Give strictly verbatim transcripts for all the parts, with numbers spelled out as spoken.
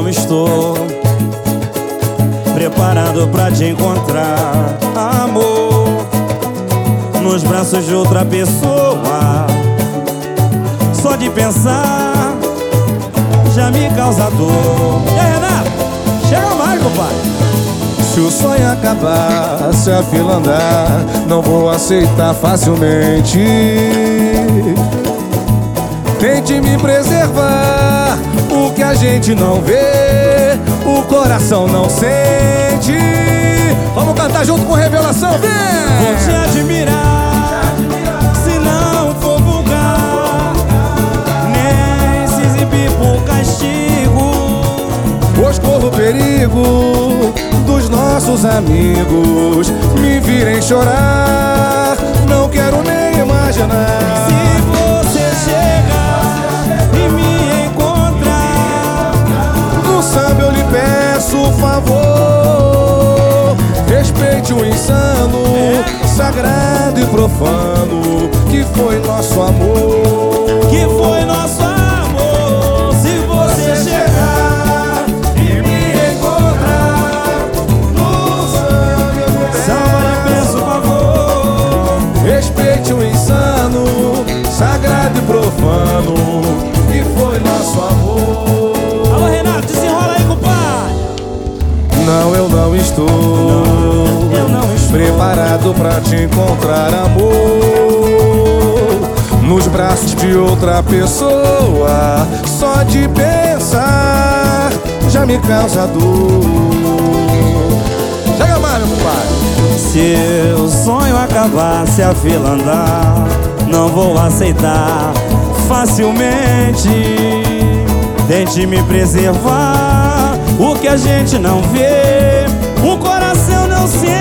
não estou preparado pra te encontrar, amor, nos braços de outra pessoa. Só de pensar já me causa dor. E aí, Renato? Chega mais, compadre. Se o sonho acabar, se a fila andar, não vou aceitar facilmente. Tente me preservar, o que a gente não vê, o coração não sente. Vamos cantar junto com Revelação, vem! Vou te admirar, se não for vulgar, nem se exibir por castigo, pois corro perigo dos nossos amigos me virem chorar. Não quero nem imaginar. Se você chegar e me encontrar no samba eu lhe peço favor, respeite o insano, sagrado e profano que foi nosso amor. que foi nosso amor. Se você chegar e me encontrar no samba eu lhe samba lhe peço favor, respeite o insano, sagrado e profano que foi nosso amor. alô Renato, desenrola aí, compadre. Não, eu não estou, Eu não estou preparado pra te encontrar, amor, nos braços de outra pessoa. Só de pensar já me causa dor. Chega mais, meu compadre. Se o sonho acabar, se a fila andar, não vou aceitar facilmente. Tente me preservar, o que a gente não vê, o coração não sente.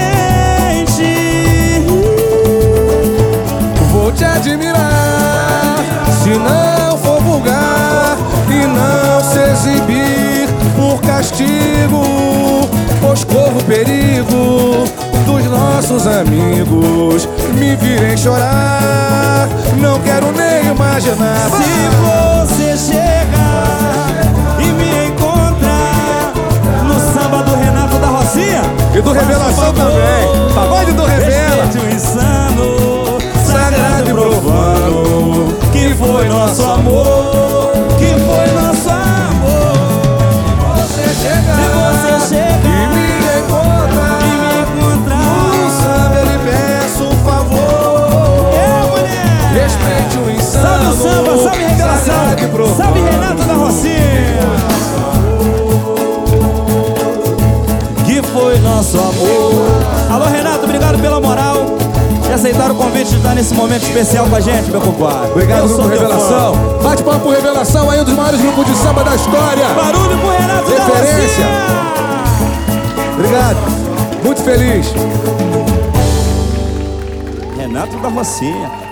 Vou te admirar, se não for vulgar e não se exibir por castigo, pois corro perigo dos nossos amigos me virem chorar. Não quero nem imaginar. Se você chegar e me encontrar no samba do Renato da Rocinha E do Revelação também. Pagode do Revela. respeite o insano, sagrado e profano que foi nosso amor, que foi nosso amor. Você Se chegar você chegar e me encontrar e me encontrar no samba eu lhe peço favor, é, mulher. respeite o insano, Salve o samba, salve Revelação, sagrado e profano. salve Renato da Rocinha, que foi nosso amor. Alô Renato, obrigado pela moral e aceitar o convite de estar nesse momento especial com a gente, meu compadre. Obrigado, Eu sou Grupo teu Revelação. fã. Bate palma pro Revelação, aí um dos maiores grupos de samba da história. Barulho pro Renato da Referência. Rocinha. Obrigado, muito feliz. Renato da Rocinha.